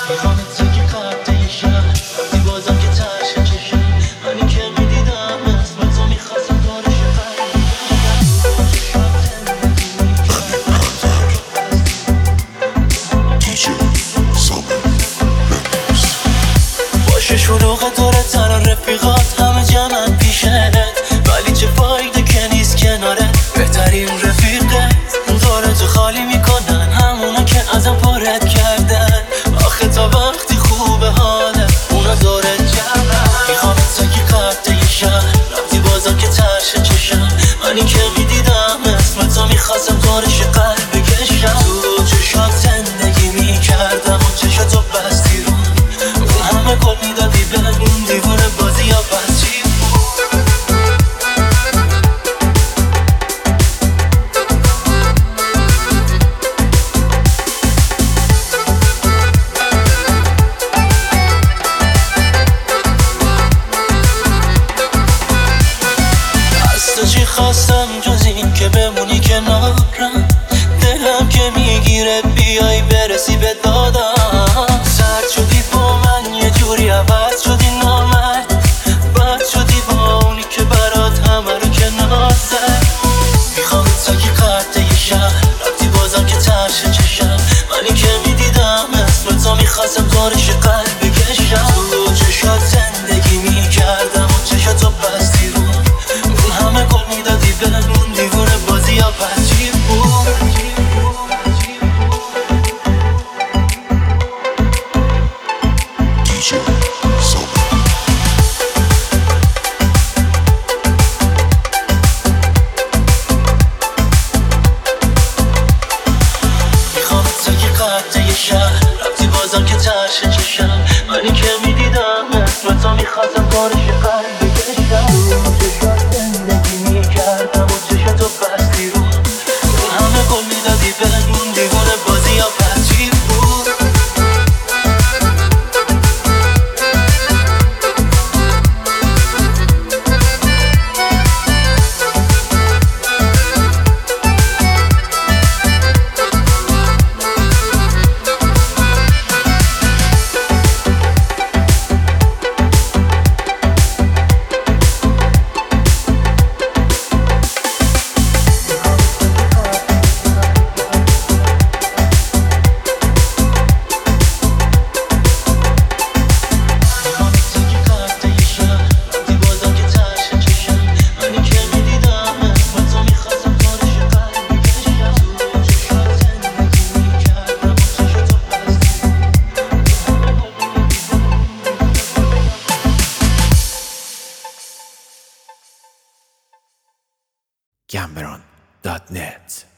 میخوام تو که قد شهر وقتی بازم که ترشه چشم منی که میدیدم اسم تو میخواستم دارش باشه شلوغ داره تن رفیقات همه جمعن پیشت ولی چه فایده که نیست کناره بهترین رفیقت داره تو خالی میکنن همونا که ازم پارت کردن آخه تا وقتی خوبه حاله اونا داره جمعن میخوام تا که قد شهر رفتی بازم که ترشه چشم منی که میدیدم اسم تو میخواستم دارش قلب بکشم تو چشات زندگی میکردم و چشاتو بستی رو اون همه گل میدادی به اون دیوونه بازی یا بچی از تو چی خواستم جز این که بمونی کنارم دلم که میگیره بیای برسی به دادم سرد شدی با من یه جوری عوض شدی نامرد بد شدی با اونی که برات همه رو کنار زد میخوام تا که قد شهر رفتی بازم که ترشه چشم منی که میدیدم اسم تو میخواستم دارش قلب بکشم تو چشات زندگی میکردم و چشاتو بستی رو اون همه گل میدادی به اون دیوونه بازی یا بچی بود میخوام تا که قد شهر رفتی بازم که ترشه چشم منی که میدیدم اسم تو میخواستم دارش قلب بکشم تو چشات زندگی میکردم و چشاتو بستی رو اون همه گل میدادی به اون دیوونه بازی یا بچی بود Cameron.net